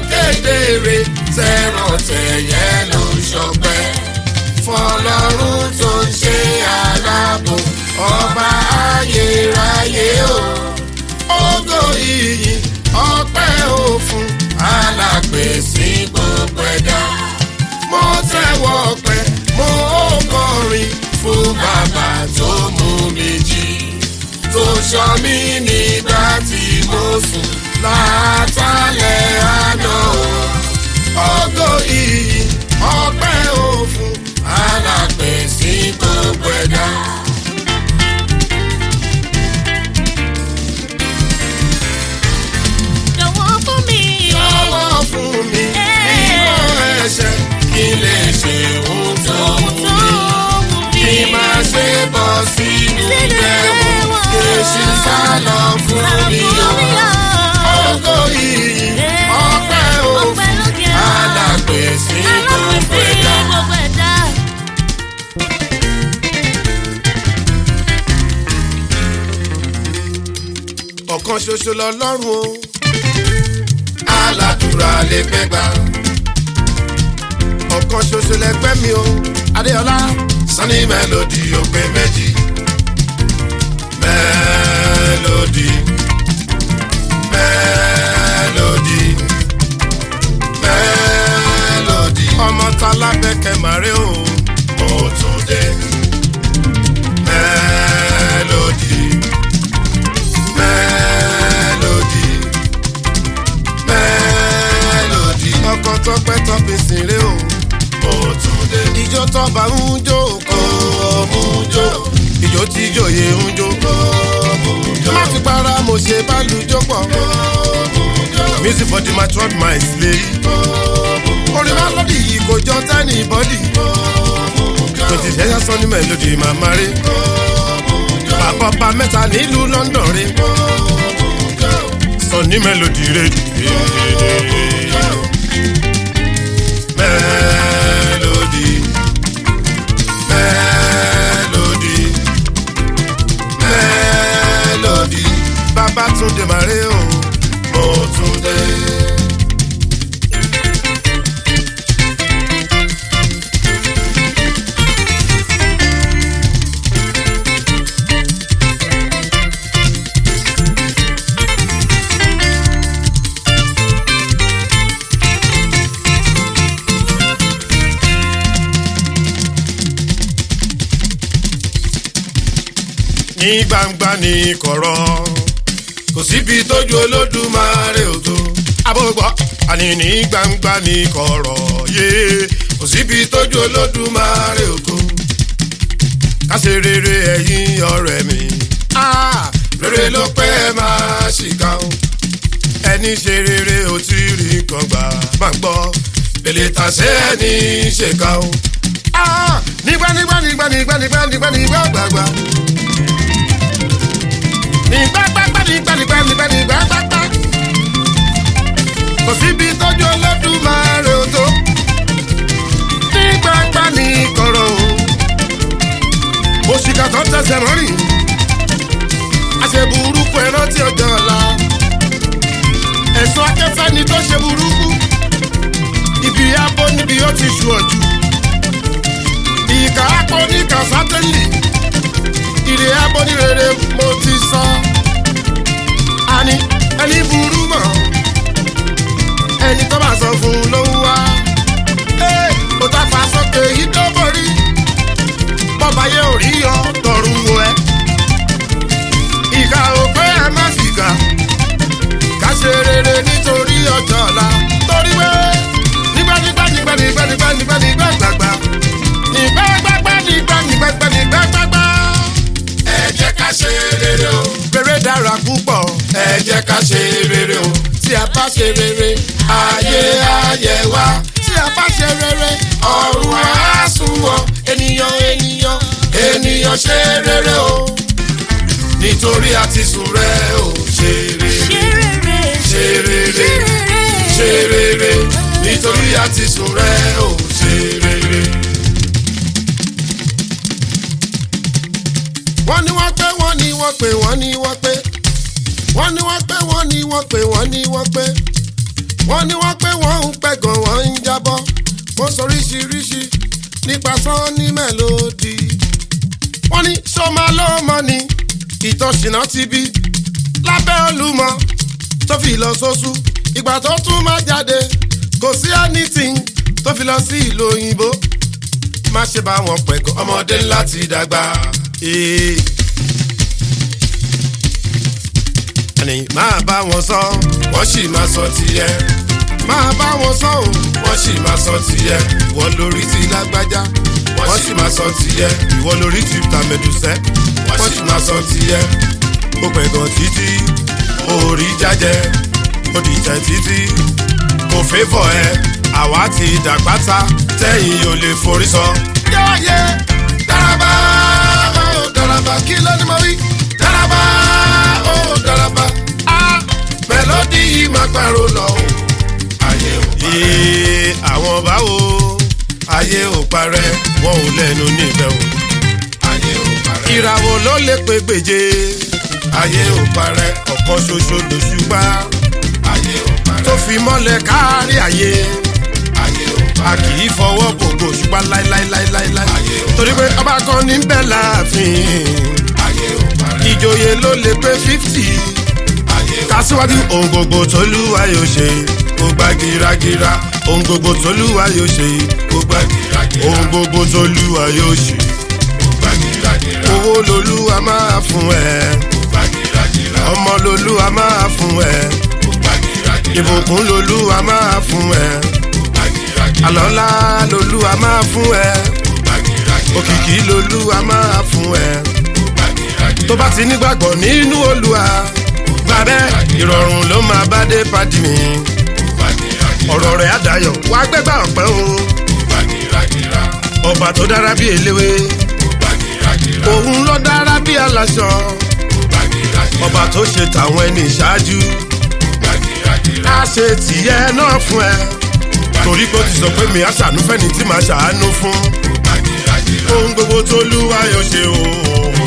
kedere tẹ̀ràn tẹ̀yẹ ló ń ṣọpẹ́ fọlọ́run tó ń ṣe aláàbò ọba ayérayé o. Ògo ìyìn ọpẹ́ òfun alágbèsí gbogbo ẹ̀dá. Mo tẹ́wọ́ ọpẹ́ mo kọrin fún bàbá tó mú mi jí tó ṣọ́ mi nígbà tí mo sùn látàlẹ́ àná. Ògo ìyìn ọpẹ́ òfun alágbèsí gbogbo ẹ̀dá. Ẹ̀ṣẹ̀ kí lè ṣe ohun tó wù mí kí má ṣe bọ́ sínú ẹ̀wọ̀n kéṣù sálọ fún mi o. Ògo ìyìn ọpẹ́ òfun alágbèsí gbogbo ẹ̀dá. Ọ̀kan ṣoṣo lọ́lọ́run o aládùúrà lè pẹ́ gbà. Ọ̀kan ṣoṣo lẹgbẹ́ mi o Adéọlá Sunny Melody ó pé méjì. Melody Melody Melody ọmọ Tálábẹ́kẹ́ màrè o mo tún dé. Melody Melody Melody ọkọ Tọ́pẹ́ Tọ́pẹ́ sèré o mo tún dé. Ìjó tọ́ba ń jó kó mú jó ìjó tí jòyè ń jó kó mú jó. Má fi para mo ṣe bá lu jó pọ̀ kó mú jó. Music for the matured minds lè kó mú jó. Orin Melody yìí kò jọ tẹ́nì bọ́dì kó mú jó. Tòtí ṣẹ́yà Sunny Melody màmá rẹ̀ kó mú jó. Bàbá ọba mẹ́ta nílùú London rẹ̀ kó mú jó. Sunny Melody rẹ̀ dìde. Melody Melody Melody Babátúndé màrè o mo tún dé. Ní gbangba ní kọ̀rọ̀ kò síbi tójú Olódùmarè ò tó. Abógbọ́ àní ní gbangba ní kọ̀rọ̀ yé kò síbi tójú Olódùmarè ò tó. Ká ṣe rere ẹ̀yin ọ̀rẹ́ mi rere ló pẹ́ máa ṣìkà o. Ẹni ṣe rere ò tí rí nǹkan gbà má gbọ́ lèlè tàṣẹ ẹni ṣèkà o. Nígbà gbàgbà. Nígbàgbàgbà kò síbi tọ́jú Olódùmarè ò tó. Nígbàgbà ní kọ̀rọ̀ o òṣìkà tó tẹsẹ̀ mọ́rìn àṣẹ burúkú ẹ̀rọ tí ọjọ́ ọ̀la. Ẹ̀sùn akẹ́fẹ́ ni tó ṣe burúkú ibi abó níbi ó ti ṣù ọ̀jù. Ìkà àpò níkà sátẹ́lì ìrè abó ní rere mo ti sọ. Àní ẹni burú mọ̀ ẹni tó bá sọ fún un ló ń wá. Ó ta fà sókè yìí tó borí bọ́ba yẹ ò rí yọ tọrùn wo ẹ. Ìkà ò pé ẹ má fìkà ká ṣe rere nítorí ọjọ́ ọ̀la. Torí pé nígbàgbàgbà ẹ jẹ́ ká ṣe rere o. Rere dára púpọ̀ ẹ jẹ́ ká ṣe rere o. Tí a bá ṣe rere ayé ayé wa. Tí a bá ṣe rere ọ̀run á sunwọ̀n. Ènìyàn ṣe rere o. Nítorí àti sùn rẹ o ṣe rere. Ṣe rere ṣe rere nítorí àti sùn rẹ o ṣe rere. Wọ́n ní wọ́n pé wọ́n ní wọ́n pé wọ́n ní wọ́n pé wọ́n ní wọ́n pé wọ́n ní wọ́n pé wọ́n ní wọ́n pé wọ́n ní wọ́n pé wọ́n ń pẹ̀gàn wọ́n ń jábọ́ wọ́n sọ oríṣiríṣi nípa Sunny Melody. wọ́n ní sọ́mà ló mọ̀ ní ìtọ̀sínà ti bí lábẹ́ Olúmọ tó fi lọ sóṣù ìgbà tó tún máa jáde kò sí anything tó fi lọ sí ìlú òyìnbó. má ṣe bá wọn pẹ̀gàn ọmọdé láti dàgbà. ẹni máa bá wọn sọ wọ́n sì máa sọ tiẹ̀. máa bá wọn sọ o wọ́n sì máa sọ tiẹ̀. ìwọ lórí ti lágbájá wọ́n sì máa sọ tiẹ̀. ìwọ lórí ti tàmẹ̀dùsẹ́ wọ́n sì máa sọ tiẹ̀. ó pẹ̀gàn títí orí jájẹ ó dìtẹ̀ títí kò fẹ́fọ̀ ẹ àwa ti dàgbàtà tẹ́yìn ò lè forí sọ. yáyé Daraba ó Daraba kí ló ní mo wí. Daraba ó Daraba Melody yìí máa pàrọ̀ lọ o. ayé ò parẹ́. àwọn báwo ayé ò parẹ́ wọn ò lẹ́nu níbẹ̀ o. ayé ò parẹ́. ìràwọ̀ ló lè pé gbèje. ayé ò parẹ́ ọ̀kan ṣoṣo lòṣùpá. ayé ò parẹ́ tó fi mọ́lẹ̀ kárí ayé. ayé ò parẹ́ a kì í fọwọ́ gbogbo òṣùpá láíláíláíláí. ayé ò parẹ́ torí pé ọba kan ní bẹ́ẹ̀ láàfin. ayé ò parẹ́ ìjòyè ló lè pé 50. kásíwájú ohun gbogbo t'Olúwa yóò ṣe kó gbá gírágírá. ohun gbogbo t'Olúwa yóò ṣe kó gbá gírágírá. ohun gbogbo t'Olúwa yóò ṣe kó gbá gírágírá. owó l'Olúwa máa fún ẹ kó gbá gírágírá. ọmọ l'Olúwa máa fún ẹ kó gbá gírágírá. ìbùkún l'Olúwa máa fún ẹ kó gbá gírágírá. àlọ́lá l'Olúwa máa fún ẹ kó gbá gírágírá. òkìkí l'Olúwa máa fún ẹ kó gbá gírágírá. tó bá ti nígbàgbọ́ nínú Olúwa gbàbẹ́ ìrọ̀rùn ló máa bá dé pàdé mi. ọ̀rọ̀ rẹ̀ àdáyọ̀ wá gbẹ́gbà ọ̀pẹ́ o. ọba tó dára bí eléwé òun ló dára bí aláṣọ. ọba tó ṣe tàwọn ẹni ìṣáájú á ṣe tìyẹ náà fún ẹ. torí pé ó ti sọ pé mi á ṣàánú fẹ́ni tí màá ṣàánú fún. ohun gbogbo t'Olúwa yóò ṣe o.